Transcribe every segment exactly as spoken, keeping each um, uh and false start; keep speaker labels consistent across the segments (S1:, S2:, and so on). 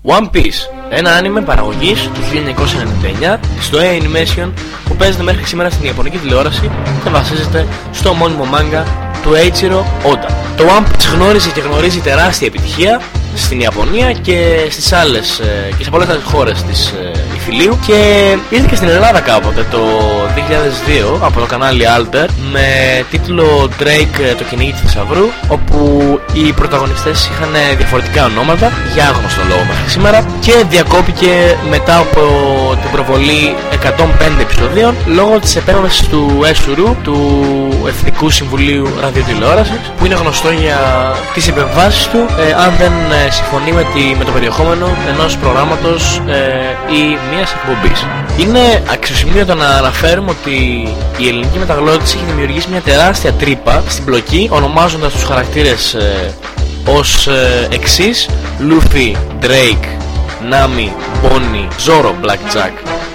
S1: One Piece, ένα άνιμε παραγωγής του χίλια εννιακόσια ενενήντα εννιά στο Toei Animation που παίζεται μέχρι σήμερα στην ιαπωνική τηλεόραση και βασίζεται στο μόνιμο μάγκα του Eiichiro Oda. Το One Piece γνώριζε και γνωρίζει τεράστια επιτυχία στην Ιαπωνία και στις άλλες και σε πολλές άλλες χώρες της Ιφιλίου και ήρθε και στην Ελλάδα κάποτε το δύο χιλιάδες δύο από το κανάλι Alter με τίτλο Drake το κυνήγι του θησαυρού, όπου οι πρωταγωνιστές είχαν διαφορετικά ονόματα για άγνωστο λόγο μέχρι σήμερα και διακόπηκε μετά από την προβολή εκατόν πέντε επεισοδίων λόγω της επέμβασης του ΕΣΟΥΡΟΥ, του Εθνικού Συμβουλίου Ραδιοτηλεόρασης, που είναι γνωστό για τις επεμβάσεις του ε, αν δεν ε, συμφωνεί με, τη, με το περιεχόμενο ενός προγράμματος ε, ή μιας εκπομπής. Είναι αξιοσημείωτο να αναφέρουμε ότι η ελληνική μεταγλώτηση έχει δημιουργήσει μια τεράστια τρύπα στην πλοκή, ονομάζοντας τους χαρακτήρες ε, ως ε, εξής: Luffy, Drake, Nami, Bonnie, Zoro, Blackjack,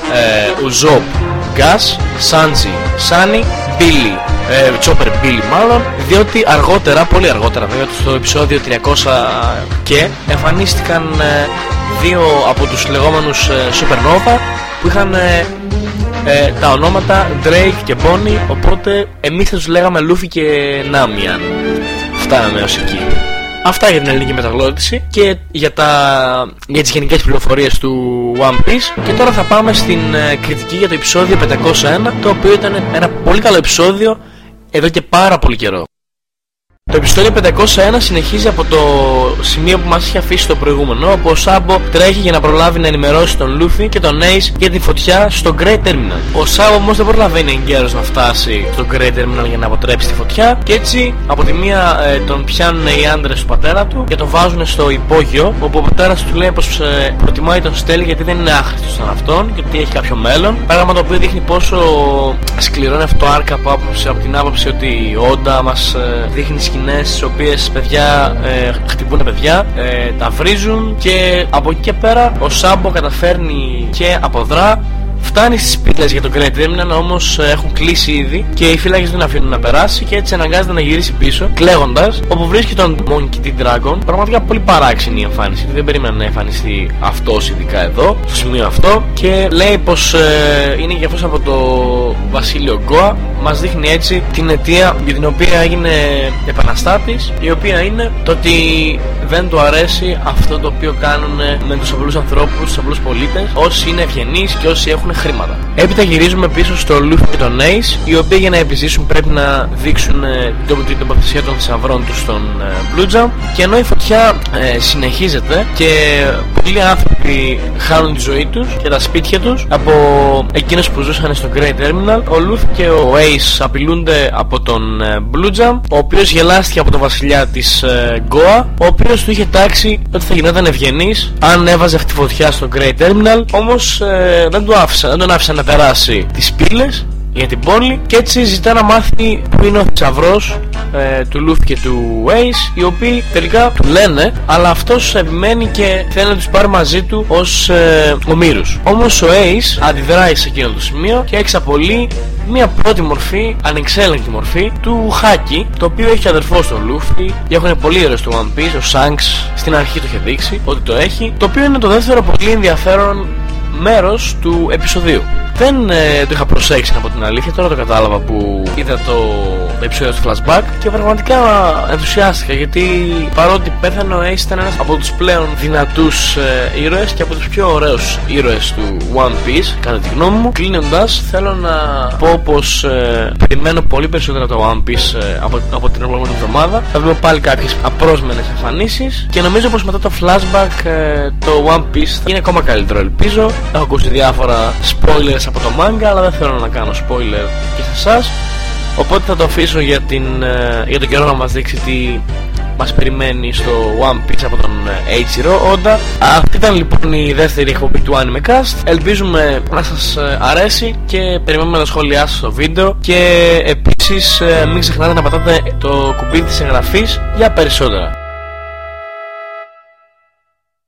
S1: ε, Usopp, Gus, Sanji, Sunny, Billy, ε, Chopper Billy μάλλον, διότι αργότερα, πολύ αργότερα βέβαια, στο επεισόδιο τριακόσια και εμφανίστηκαν ε, δύο από τους λεγόμενους ε, Supernova που είχαν ε, ε, τα ονόματα Drake και Bonnie, οπότε εμείς θα τους λέγαμε Luffy και Nami αν φτάναμε ως εκεί. Αυτά για την ελληνική μεταγλώτηση και για, τα, για τις γενικές πληροφορίες του One Piece. Και τώρα θα πάμε στην ε, κριτική για το επεισόδιο πεντακόσια ένα, το οποίο ήταν ένα πολύ καλό επεισόδιο εδώ και πάρα πολύ καιρό. Το επεισόδιο πεντακόσια ένα συνεχίζει από το σημείο που μας είχε αφήσει το προηγούμενο, όπου ο Σάμπο τρέχει για να προλάβει να ενημερώσει τον Λούφι και τον Ace για τη φωτιά στο Great Terminal. Ο Σάμπο όμως δεν προλαβαίνει εγκαίρως να φτάσει στο Great Terminal για να αποτρέψει τη φωτιά και έτσι από τη μία ε, τον πιάνουν οι άντρες του πατέρα του και τον βάζουν στο υπόγειο, όπου ο πατέρας του λέει πως ε, προτιμάει τον στέλι γιατί δεν είναι άχρηστος σαν αυτόν και ότι έχει κάποιο μέλλον. Πράγμα το οποίο δείχνει πόσο σκληρό είναι αυτό το άρκα από, από την άποψη ότι ο Όντα μας ε, δείχνει σκηνές στις οποίες παιδιά ε, χτυπούν παιδιά, ε, τα βρίζουν και από εκεί και πέρα ο Σάμπο καταφέρνει και αποδρά. Φτάνει στις πύλες για το Great Terminal, όμως ε, έχουν κλείσει ήδη και οι φύλακες δεν αφήνουν να περάσει και έτσι αναγκάζεται να γυρίσει πίσω κλαίγοντας, όπου βρίσκει τον Monkey D. Dragon. Πραγματικά πολύ παράξενη η εμφάνιση, δεν περίμενα να εμφανιστεί αυτός ειδικά εδώ, στο σημείο αυτό, και λέει πως ε, είναι και αυτός από το βασίλειο Γκόα. Μας δείχνει έτσι την αιτία για την οποία έγινε επαναστάτης, η οποία είναι το ότι δεν του αρέσει αυτό το οποίο κάνουν με τους απλούς ανθρώπους, τους απλούς πολίτες, όσοι είναι ευγενείς και όσοι έχουν χρήματα. Έπειτα γυρίζουμε πίσω στο Luffy και τον Ace, οι οποίοι για να επιζήσουν πρέπει να δείξουν ε, την τοποθεσία των θησαυρών τους στον ε, Blue Jump, και ενώ η φωτιά ε, συνεχίζεται και πολλοί άνθρωποι χάνουν τη ζωή τους και τα σπίτια τους από εκείνους που ζούσαν στο Great Terminal, ο Luffy και ο Ace απειλούνται από τον ε, Blue Jump, ο οποίος γελάστηκε από τον βασιλιά της ε, Goa, ο οποίος του είχε τάξει ότι θα γινόταν ευγενής αν έβαζε αυτή τη φωτιά στο Great Terminal, όμως ε, δεν του άφησα, δεν τον άφησα να περάσει τις πύλες για την πόλη και έτσι ζητά να μάθει που είναι ο θησαυρός ε, του Luffy και του Ace, οι οποίοι τελικά του λένε, αλλά αυτός επιμένει και θέλει να τους πάρει μαζί του ως ε, ομήρους. Όμως ο Ace αντιδράει σε εκείνο το σημείο και εξαπολύει μια πρώτη μορφή, ανεξέλεγκτη μορφή του Haki, το οποίο έχει αδερφό στον Luffy και έχουν πολύ ήρωες στο One Piece. Ο Shanks στην αρχή το είχε δείξει ότι το έχει, το οποίο είναι το δεύτερο πολύ ενδιαφέρον μέρος του επεισοδίου. Δεν ε, το είχα προσέξει από την αλήθεια, τώρα το κατάλαβα που είδα το, το επεισόδιο του flashback και πραγματικά ενθουσιάστηκα, γιατί παρότι πέθανε ο Ace ήταν ένας από τους πλέον δυνατούς ε, ήρωες και από τους πιο ωραίους ήρωες του One Piece κατά τη γνώμη μου. Κλείνοντας, θέλω να πω πως ε, περιμένω πολύ περισσότερα το One Piece ε, από, από την επόμενη εβδομάδα. Θα δούμε πάλι κάποιες απρόσμενες εμφανίσεις και νομίζω πως μετά το flashback ε, το One Piece θα είναι ακόμα καλύτερο, ελπίζω. Έχω ακούσει διάφορα spoilers από το manga, αλλά δεν θέλω να κάνω spoiler και σε εσάς, οπότε θα το αφήσω για, την, για τον καιρό να μας δείξει τι μας περιμένει στο One Piece από τον Eiichiro Oda. Αυτή ήταν λοιπόν η δεύτερη εκπομπή του Anime Cast. Ελπίζουμε να σας αρέσει και περιμένουμε τα σχόλιά σας στο βίντεο, και επίσης μην ξεχνάτε να πατάτε το κουμπί της εγγραφής για περισσότερα.